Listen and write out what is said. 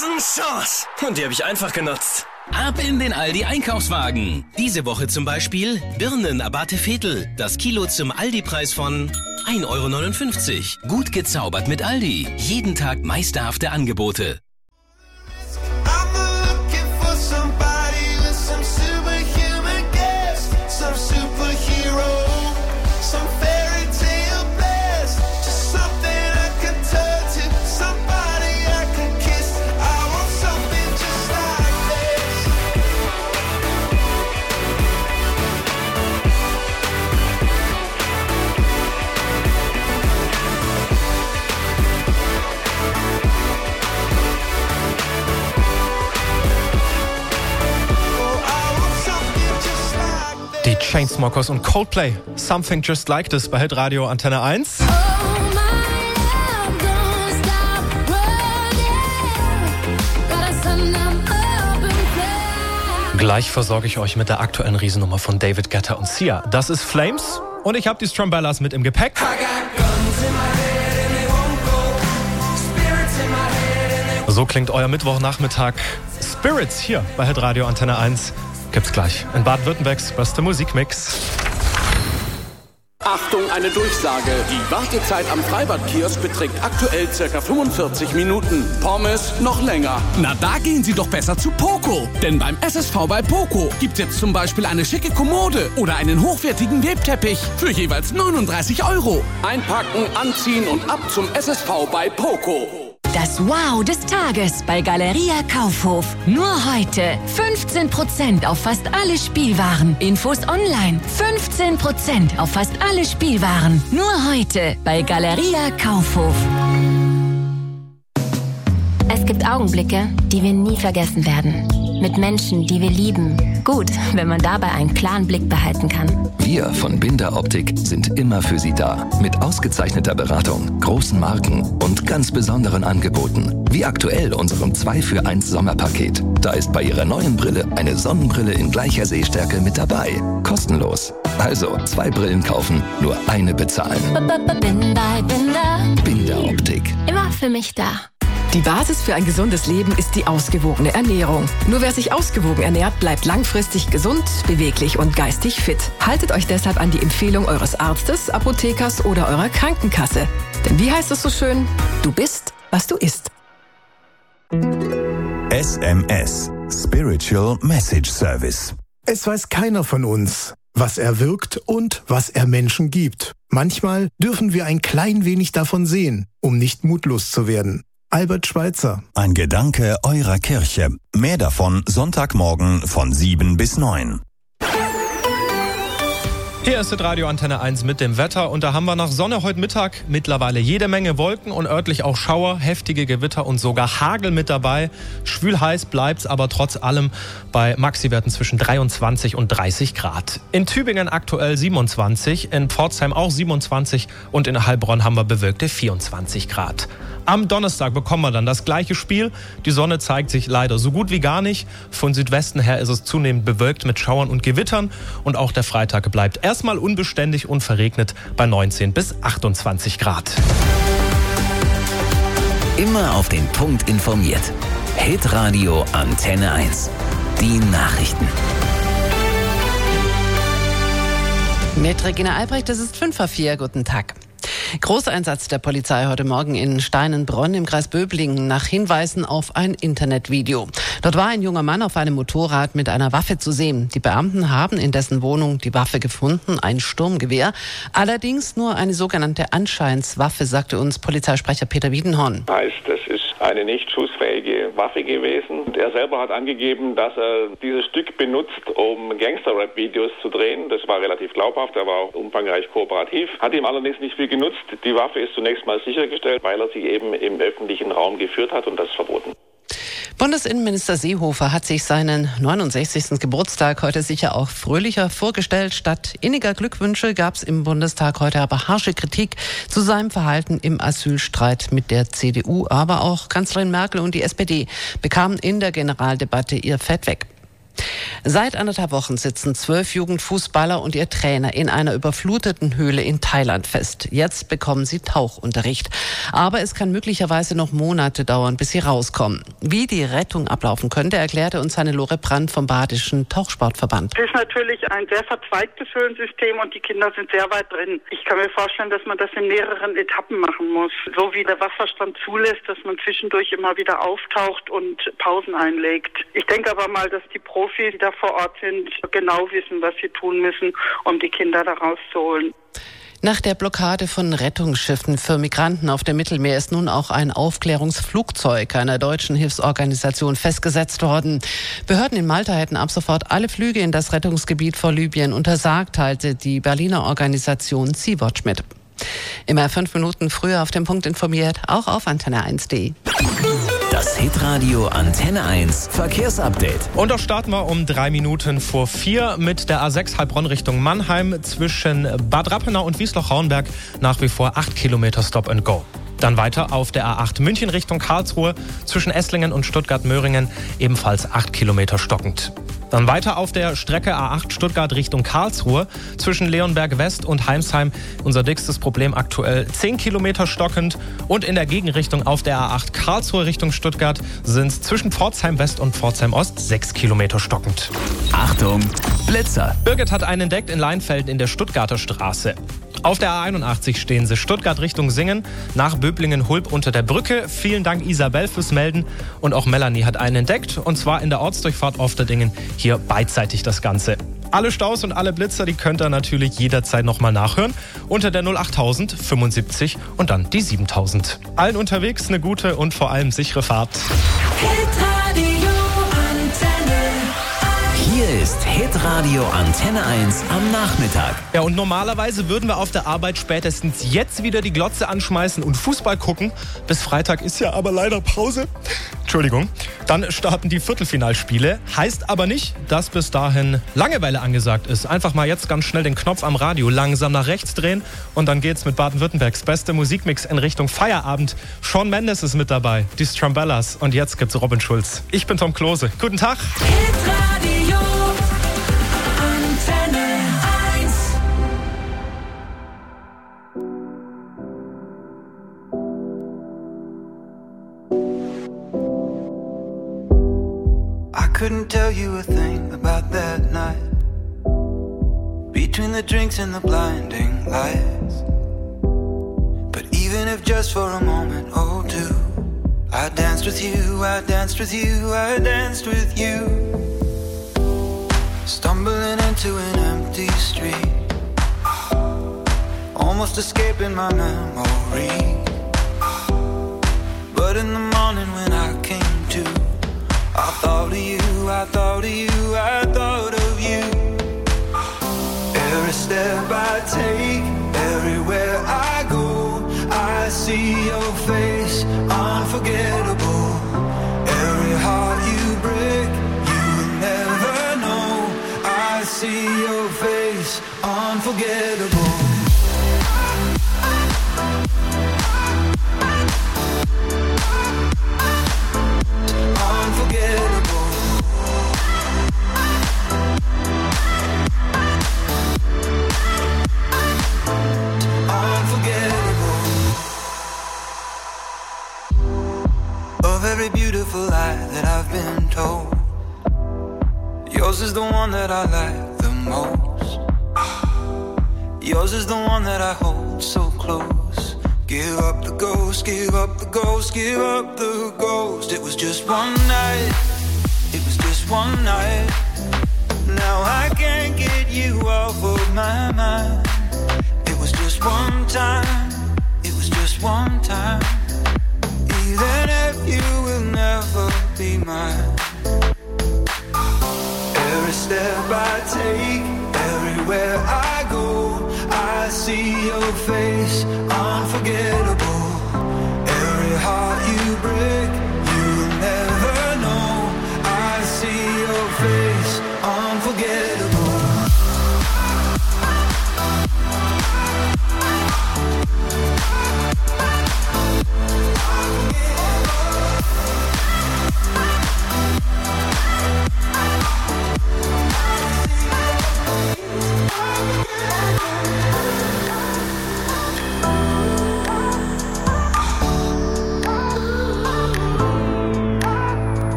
Riesenchance. Und die habe ich einfach genutzt. Ab in den Aldi Einkaufswagen. Diese Woche zum Beispiel Birnen Abate Vetel. Das Kilo zum Aldi-Preis von 1,59 €. Gut gezaubert mit Aldi. Jeden Tag meisterhafte Angebote. Die Chainsmokers und Coldplay. Something Just Like This bei Hitradio Antenne 1. Gleich versorge ich euch mit der aktuellen Riesennummer von David Guetta und Sia. Das ist Flames und ich habe die Strumbellas mit im Gepäck. So klingt euer Mittwochnachmittag. Spirits hier bei Hitradio Antenne 1. Gibt's gleich in Baden-Württembergs beste Musikmix. Achtung, eine Durchsage. Die Wartezeit am Freibad-Kiosk beträgt aktuell ca. 45 Minuten. Pommes noch länger. Na, da gehen Sie doch besser zu Poco. Denn beim SSV bei Poco gibt's jetzt zum Beispiel eine schicke Kommode oder einen hochwertigen Webteppich für jeweils 39 €. Einpacken, anziehen und ab zum SSV bei Poco. Das Wow des Tages bei Galeria Kaufhof. Nur heute 15% auf fast alle Spielwaren. Infos online. 15% auf fast alle Spielwaren. Nur heute bei Galeria Kaufhof. Es gibt Augenblicke, die wir nie vergessen werden. Mit Menschen, die wir lieben. Gut, wenn man dabei einen klaren Blick behalten kann. Wir von Binder Optik sind immer für Sie da. Mit ausgezeichneter Beratung, großen Marken und ganz besonderen Angeboten. Wie aktuell unserem 2-für-1 Sommerpaket. Da ist bei Ihrer neuen Brille eine Sonnenbrille in gleicher Sehstärke mit dabei. Kostenlos. Also 2 Brillen kaufen, nur eine bezahlen. Binder Optik. Immer für mich da. Die Basis für ein gesundes Leben ist die ausgewogene Ernährung. Nur wer sich ausgewogen ernährt, bleibt langfristig gesund, beweglich und geistig fit. Haltet euch deshalb an die Empfehlung eures Arztes, Apothekers oder eurer Krankenkasse. Denn wie heißt es so schön? Du bist, was du isst. SMS. Spiritual Message Service. Es weiß keiner von uns, was er wirkt und was er Menschen gibt. Manchmal dürfen wir ein klein wenig davon sehen, um nicht mutlos zu werden. Albert Schweitzer. Ein Gedanke eurer Kirche. Mehr davon Sonntagmorgen von 7 bis 9. Hier ist Radio Antenne 1 mit dem Wetter und da haben wir nach Sonne heute Mittag mittlerweile jede Menge Wolken und örtlich auch Schauer, heftige Gewitter und sogar Hagel mit dabei. Schwül heiß bleibt's aber trotz allem bei Maxiwerten zwischen 23 und 30 Grad. In Tübingen aktuell 27, in Pforzheim auch 27 und in Heilbronn haben wir bewölkte 24 Grad. Am Donnerstag bekommen wir dann das gleiche Spiel. Die Sonne zeigt sich leider so gut wie gar nicht. Von Südwesten her ist es zunehmend bewölkt mit Schauern und Gewittern. Und auch der Freitag bleibt erstmal unbeständig und verregnet bei 19 bis 28 Grad. Immer auf den Punkt informiert. Hitradio Antenne 1. Die Nachrichten. Mit Regina Albrecht, das ist 5:04. Guten Tag. Großeinsatz der Polizei heute Morgen in Steinenbronn im Kreis Böblingen nach Hinweisen auf ein Internetvideo. Dort war ein junger Mann auf einem Motorrad mit einer Waffe zu sehen. Die Beamten haben in dessen Wohnung die Waffe gefunden, ein Sturmgewehr. Allerdings nur eine sogenannte Anscheinswaffe, sagte uns Polizeisprecher Peter Wiedenhorn. Heißt, das ist eine nicht schussfähige Waffe gewesen. Und er selber hat angegeben, dass er dieses Stück benutzt, um Gangster-Rap-Videos zu drehen. Das war relativ glaubhaft, er war auch umfangreich kooperativ. Hat ihm allerdings nicht viel genutzt. Die Waffe ist zunächst mal sichergestellt, weil er sie eben im öffentlichen Raum geführt hat und das ist verboten. Bundesinnenminister Seehofer hat sich seinen 69. Geburtstag heute sicher auch fröhlicher vorgestellt. Statt inniger Glückwünsche gab es im Bundestag heute aber harsche Kritik zu seinem Verhalten im Asylstreit mit der CDU. Aber auch Kanzlerin Merkel und die SPD bekamen in der Generaldebatte ihr Fett weg. Seit 1,5 Wochen sitzen 12 Jugendfußballer und ihr Trainer in einer überfluteten Höhle in Thailand fest. Jetzt bekommen sie Tauchunterricht. Aber es kann möglicherweise noch Monate dauern, bis sie rauskommen. Wie die Rettung ablaufen könnte, erklärte uns Hannelore Brandt vom Badischen Tauchsportverband. Es ist natürlich ein sehr verzweigtes Höhlensystem und die Kinder sind sehr weit drin. Ich kann mir vorstellen, dass man das in mehreren Etappen machen muss. So wie der Wasserstand zulässt, dass man zwischendurch immer wieder auftaucht und Pausen einlegt. Ich denke aber mal, dass die Profis, die da vor Ort sind, genau wissen, was sie tun müssen, um die Kinder da rauszuholen. Nach der Blockade von Rettungsschiffen für Migranten auf dem Mittelmeer ist nun auch ein Aufklärungsflugzeug einer deutschen Hilfsorganisation festgesetzt worden. Behörden in Malta hätten ab sofort alle Flüge in das Rettungsgebiet vor Libyen untersagt, teilte die Berliner Organisation Sea-Watch mit. Immer 5 Minuten früher auf den Punkt informiert, auch auf antenne1.de. Das Hitradio Antenne 1 Verkehrsupdate. Und da starten wir um 3 Minuten vor 4 mit der A6 Heilbronn Richtung Mannheim zwischen Bad Rappenau und Wiesloch-Rauenberg nach wie vor 8 Kilometer Stop and Go. Dann weiter auf der A8 München Richtung Karlsruhe zwischen Esslingen und Stuttgart-Möhringen ebenfalls 8 Kilometer stockend. Dann weiter auf der Strecke A8 Stuttgart Richtung Karlsruhe zwischen Leonberg West und Heimsheim. Unser dickstes Problem aktuell 10 Kilometer stockend. Und in der Gegenrichtung auf der A8 Karlsruhe Richtung Stuttgart sind es zwischen Pforzheim West und Pforzheim Ost 6 Kilometer stockend. Achtung, Blitzer! Birgit hat einen entdeckt in Leinfelden in der Stuttgarter Straße. Auf der A81 stehen sie Stuttgart Richtung Singen, nach Böblingen-Hulb unter der Brücke. Vielen Dank Isabel fürs Melden. Und auch Melanie hat einen entdeckt, und zwar in der Ortsdurchfahrt Ofterdingen. Hier beidseitig das Ganze. Alle Staus und alle Blitzer, die könnt ihr natürlich jederzeit nochmal nachhören. Unter der 08000 75 und dann die 7000. Allen unterwegs eine gute und vor allem sichere Fahrt. Hier ist Hitradio Antenne 1 am Nachmittag. Ja, und normalerweise würden wir auf der Arbeit spätestens jetzt wieder die Glotze anschmeißen und Fußball gucken. Bis Freitag ist ja aber leider Pause. Entschuldigung. Dann starten die Viertelfinalspiele. Heißt aber nicht, dass bis dahin Langeweile angesagt ist. Einfach mal jetzt ganz schnell den Knopf am Radio langsam nach rechts drehen und dann geht's mit Baden-Württembergs beste Musikmix in Richtung Feierabend. Shawn Mendes ist mit dabei, die Strumbellas, und jetzt gibt's Robin Schulz. Ich bin Tom Klose. Guten Tag. Hitradio Antenne 1. I couldn't tell you a thing about that night. Between the drinks and the blinding lights. But even if just for a moment or two, I danced with you, I danced with you, I danced with you. Stumbling into an empty street, almost escaping my memory. But in the morning when I came to, I thought of you, I thought of you, I thought of you. Every step I take, everywhere I go, I see your face, unforgettable. Every heart you break, you will never know. I see your face, unforgettable. Unforgettable. Unforgettable. Of every beautiful lie that I've been told, yours is the one that I like the most. Yours is the one that I hold so close. Give up the ghost, give up the ghost, give up the ghost. It was just one night, it was just one night. Now I can't get you off of my mind. It was just one time, it was just one time. Even if you will never be mine.